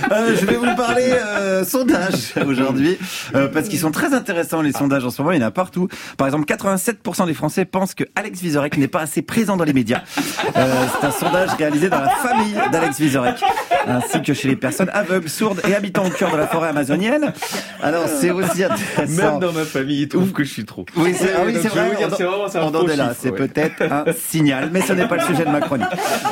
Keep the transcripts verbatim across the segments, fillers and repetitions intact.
euh, je vais vous parler euh, sondage aujourd'hui, euh, parce qu'ils sont très intéressants les sondages en ce moment, il y en a partout. Par exemple, quatre-vingt-sept pour cent des Français pensent que Alex Vizorek n'est pas assez présent dans les médias. Euh, c'est un sondage réalisé dans la famille d'Alex Vizorek, ainsi que chez les personnes aveugles, sourdes et habitant au cœur de la forêt amazonienne. Alors c'est aussi intéressant. Même dans ma famille, ils trouvent que je suis trop. Oui, c'est, ah oui, donc, c'est vrai. Dire, c'est vraiment, c'est un on en est là. chiffre, C'est ouais. peut-être un signal, mais ce n'est pas le sujet de ma chronique.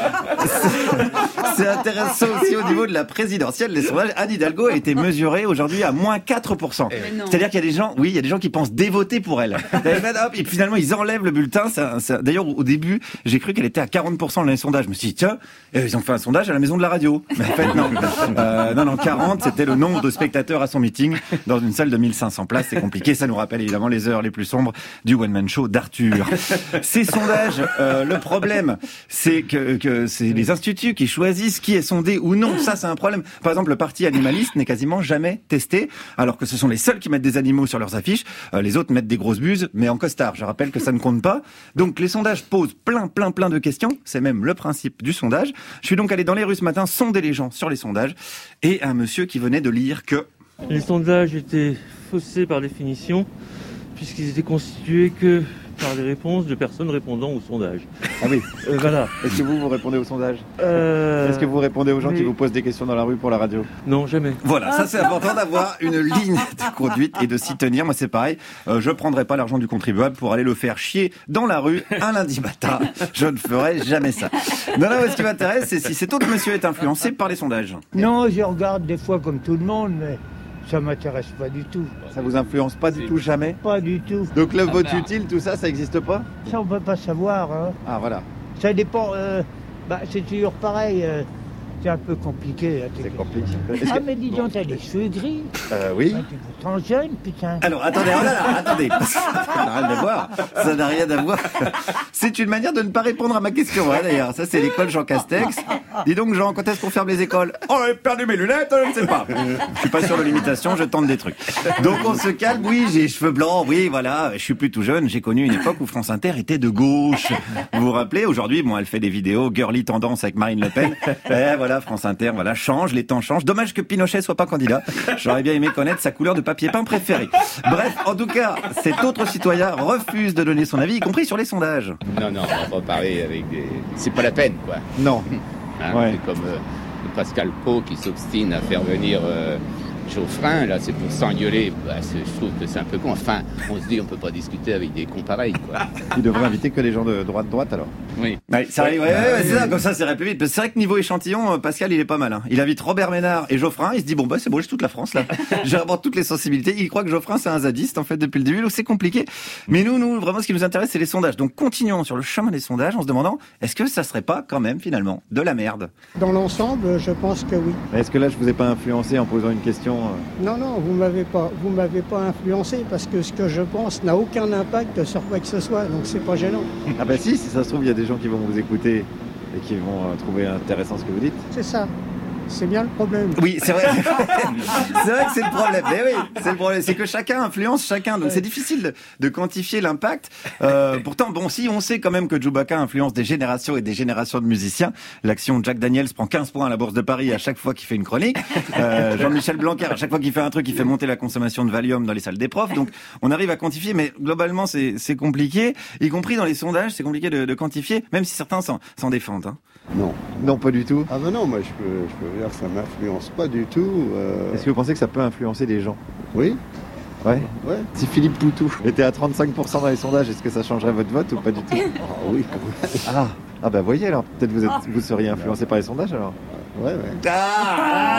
C'est, c'est intéressant aussi au niveau de la présidentielle. Les sondages, Anne Hidalgo a été mesurée aujourd'hui à moins quatre pour cent. C'est-à-dire qu'il y a des gens, oui, il y a des gens qui pensent dévoter pour elle. Et puis finalement, ils enlèvent le bulletin. C'est, c'est, d'ailleurs, au début, j'ai cru qu'elle était à quarante pour cent dans les sondages. Je me suis dit, tiens, ils ont fait un sondage à la maison de la radio. Mais en fait, non. Euh, non, non, quarante, c'était le nombre de spectateurs à son meeting dans une salle de mille cinq cents places. C'est compliqué. Ça nous rappelle évidemment les heures les plus sombres du one-man show d'Arthur. Ces sondages, euh, le problème, c'est que, que c'est les instituts qui choisissent qui est sondé ou non. Ça, c'est un problème. Par exemple, le parti animaliste n'est quasiment jamais testé, alors que ce sont les seuls qui mettent des animaux sur leurs affiches. Euh, les autres mettent des grosses buses, mais en costard. Je rappelle que ça ne compte pas. Donc, les sondages posent plein, plein, plein de questions. C'est même le principe du sondage. Je suis donc allé dans les rues ce matin sonder les gens sur les sondages. Et un monsieur qui venait de lire que... Les sondages étaient faussés par définition, puisqu'ils étaient constitués que par les réponses de personnes répondant au sondage. Ah oui. Euh, voilà. Est-ce que vous, vous répondez au sondage euh... Est-ce que vous répondez aux gens mais... qui vous posent des questions dans la rue pour la radio? Non, jamais. Voilà, ça c'est important d'avoir une ligne de conduite et de s'y tenir. Moi c'est pareil, euh, je prendrai pas l'argent du contribuable pour aller le faire chier dans la rue un lundi matin. Je ne ferai jamais ça. Non, non, ce qui m'intéresse, c'est si cet autre monsieur est influencé par les sondages. Non, je regarde des fois comme tout le monde, mais... ça m'intéresse pas du tout. Ça vous influence pas du tout, jamais? Pas du tout. Donc le vote utile, tout ça, ça existe pas? Ça, on peut pas savoir. Hein. Ah, voilà. Ça dépend. Euh, bah, c'est toujours pareil. Euh, c'est un peu compliqué. Là, c'est compliqué. Ah, que... mais dis donc, t'as les cheveux gris. Euh, oui. Ah, t'es pourtant jeune, putain. Alors, attendez, oh là là, attendez. Ça n'a rien à voir. Ça n'a rien à voir. C'est une manière de ne pas répondre à ma question, hein, d'ailleurs. Ça, c'est l'école Jean Castex. Dis donc, Jean, quand est-ce qu'on ferme les écoles? Oh, j'ai perdu mes lunettes, je ne sais pas. Je suis pas sûr de l'imitation, je tente des trucs. Donc, on se calme. Oui, j'ai les cheveux blancs. Oui, voilà. Je suis plus tout jeune. J'ai connu une époque où France Inter était de gauche. Vous vous rappelez? Aujourd'hui, bon, elle fait des vidéos girly tendance avec Marine Le Pen. Et voilà, France Inter, voilà, change, les temps changent. Dommage que Pinochet soit pas candidat. J'aurais bien aimé connaître sa couleur de papier peint préférée. Bref, en tout cas, cet autre citoyen refuse de donner son avis, y compris sur les sondages. Non, non, on va pas parler avec des... C'est pas la peine, quoi. Non. Hein, ouais. C'est comme euh, Pascal Pau qui s'obstine à faire venir euh, Geoffrin, là, c'est pour s'engueuler. Bah, c'est, je trouve que c'est un peu con. Enfin, on se dit, on peut pas discuter avec des cons pareils, quoi. Il devrait inviter que les gens de droite-droite, alors. Oui. Ouais, ça arrive, ouais, ouais, ouais, c'est ça, comme ça, c'est irait plus vite. Parce que c'est vrai que niveau échantillon, Pascal, il est pas mal, hein. Il invite Robert Ménard et Geoffrin, il se dit, bon, bah, c'est bon, j'ai toute la France, là. J'aborde toutes les sensibilités. Il croit que Geoffrin, c'est un zadiste, en fait, depuis le début, donc c'est compliqué. Mais nous, nous, vraiment, ce qui nous intéresse, c'est les sondages. Donc, continuons sur le chemin des sondages en se demandant, est-ce que ça serait pas, quand même, finalement, de la merde? Dans l'ensemble, je pense que oui. Est-ce que là, je vous ai pas influencé en posant une question? euh... Non, non, vous m'avez pas, vous m'avez pas influencé parce que ce que je pense n'a aucun impact sur quoi que ce soit, donc c'est pas gênant. Ah bah si, si ça se trouve, il y a des gens qui vont vous écouter et qui vont euh, trouver intéressant ce que vous dites. C'est ça. C'est bien le problème. Oui, c'est vrai. C'est vrai que c'est le problème. Mais oui, c'est le problème. C'est que chacun influence chacun. Donc c'est difficile de, de quantifier l'impact. Euh, pourtant, bon, si on sait quand même que Chewbacca influence des générations et des générations de musiciens, l'action Jack Daniels prend quinze points à la Bourse de Paris à chaque fois qu'il fait une chronique. Euh, Jean-Michel Blanquer, à chaque fois qu'il fait un truc, il fait monter la consommation de Valium dans les salles des profs. Donc on arrive à quantifier, mais globalement c'est, c'est compliqué. Y compris dans les sondages, c'est compliqué de, de quantifier, même si certains s'en, s'en défendent. Hein. Non. Non, pas du tout. Ah ben non, moi je peux, je peux dire que ça m'influence pas du tout. Euh... Est-ce que vous pensez que ça peut influencer des gens? Oui. Ouais. Ouais. Si Philippe Poutou était à trente-cinq pour cent dans les sondages, est-ce que ça changerait votre vote ou pas du tout? Ah oui. Ah, ah bah voyez alors, peut-être vous, êtes, vous seriez influencé par les sondages alors. Ouais, ouais. Ah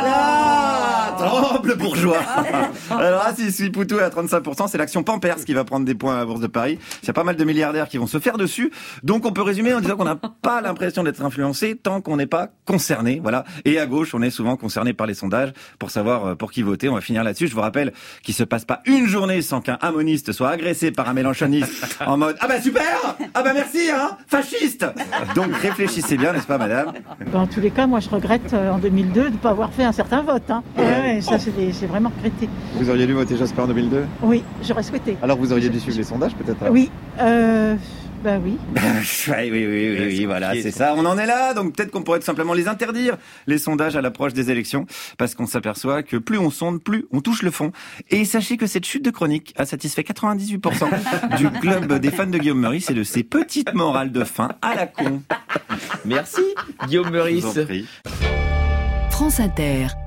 là, tremble bourgeois. Alors ah, si Philippe Poutou est à trente-cinq pour cent, c'est l'action Pampers qui va prendre des points à la Bourse de Paris. Il y a pas mal de milliardaires qui vont se faire dessus. Donc on peut résumer en disant qu'on n'a pas l'impression d'être influencé tant qu'on n'est pas concerné. Voilà. Et à gauche, on est souvent concerné par les sondages pour savoir pour qui voter. On va finir là-dessus. Je vous rappelle qu'il se passe pas une journée sans qu'un hamoniste soit agressé par un mélenchoniste en mode ah bah super, ah bah merci hein, fasciste. Donc réfléchissez bien, n'est-ce pas madame? En tous les cas, moi je regrette euh, en deux mille deux de ne pas avoir fait un certain vote. Hein. Ouais, ouais, ça c'est, des, c'est vraiment regretté. Vous auriez dû voter Jospin en deux mille deux? Oui, j'aurais souhaité. Alors vous auriez dû suivre les sondages peut-être alors? Oui. Euh, Ben oui. oui, oui, oui, oui, oui, voilà, c'est ça. On en est là, donc peut-être qu'on pourrait tout simplement les interdire, les sondages à l'approche des élections, parce qu'on s'aperçoit que plus on sonde, plus on touche le fond. Et sachez que cette chute de chronique a satisfait quatre-vingt-dix-huit pour cent du club des fans de Guillaume Meurice et de ses petites morales de fin à la con. Merci, Guillaume Meurice. Je vous en prie. France Inter.